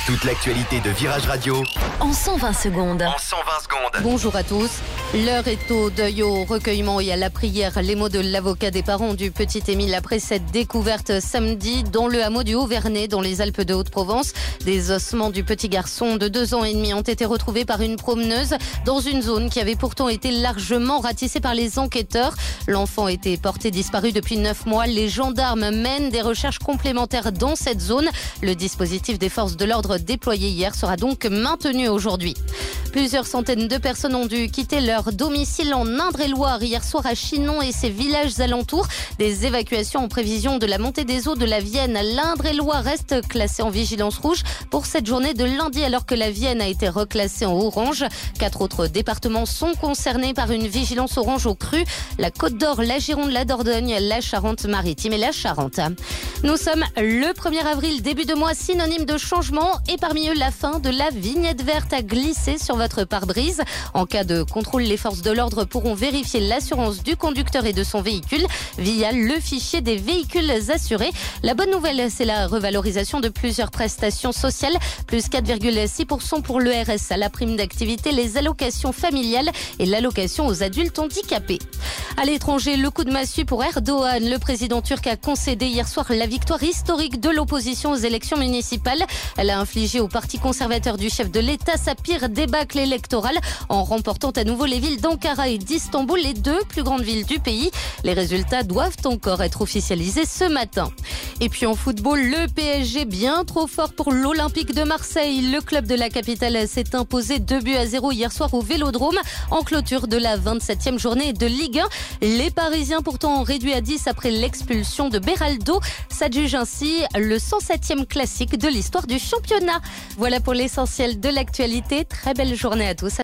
Toute l'actualité de Virage Radio en 120 secondes. Bonjour à tous. L'heure est au deuil, au recueillement et à la prière. Les mots de l'avocat des parents du petit Émile après cette découverte samedi dans le hameau du Haut-Vernay, dans les Alpes de Haute-Provence. Des ossements du petit garçon de 2 ans et demi ont été retrouvés par une promeneuse dans une zone qui avait pourtant été largement ratissée par les enquêteurs. L'enfant était porté disparu depuis 9 mois. Les gendarmes mènent des recherches complémentaires dans cette zone. Le dispositif des forces de l'ordre déployé hier sera donc maintenu aujourd'hui. Plusieurs centaines de personnes ont dû quitter leur domicile en Indre-et-Loire hier soir à Chinon et ses villages alentours. Des évacuations en prévision de la montée des eaux de la Vienne. L'Indre-et-Loire reste classée en vigilance rouge pour cette journée de lundi alors que la Vienne a été reclassée en orange. 4 autres départements sont concernés par une vigilance orange au cru. La Côte d'Or, la Gironde, la Dordogne, la Charente-Maritime et la Charente. Nous sommes le 1er avril, début de mois synonyme de changement et parmi eux la fin de la vignette verte à glisser sur votre pare-brise. En cas de contrôle, les forces de l'ordre pourront vérifier l'assurance du conducteur et de son véhicule via le fichier des véhicules assurés. La bonne nouvelle, c'est la revalorisation de plusieurs prestations sociales, plus 4,6% pour le RSA, la prime d'activité, les allocations familiales et l'allocation aux adultes handicapés. À l'étranger, le coup de massue pour Erdogan. Le président turc a concédé hier soir la victoire historique de l'opposition aux élections municipales. Elle a infligé au parti conservateur du chef de l'État sa pire débâcle électorale en remportant à nouveau les villes d'Ankara et d'Istanbul, les 2 plus grandes villes du pays. Les résultats doivent encore être officialisés ce matin. Et puis en football, le PSG bien trop fort pour l'Olympique de Marseille. Le club de la capitale s'est imposé 2-0 hier soir au Vélodrome en clôture de la 27e journée de Ligue 1. Les Parisiens pourtant réduits à 10 après l'expulsion de Beraldo s'adjugent ainsi le 107e classique de l'histoire du championnat. Voilà pour l'essentiel de l'actualité. Très belle journée à tous.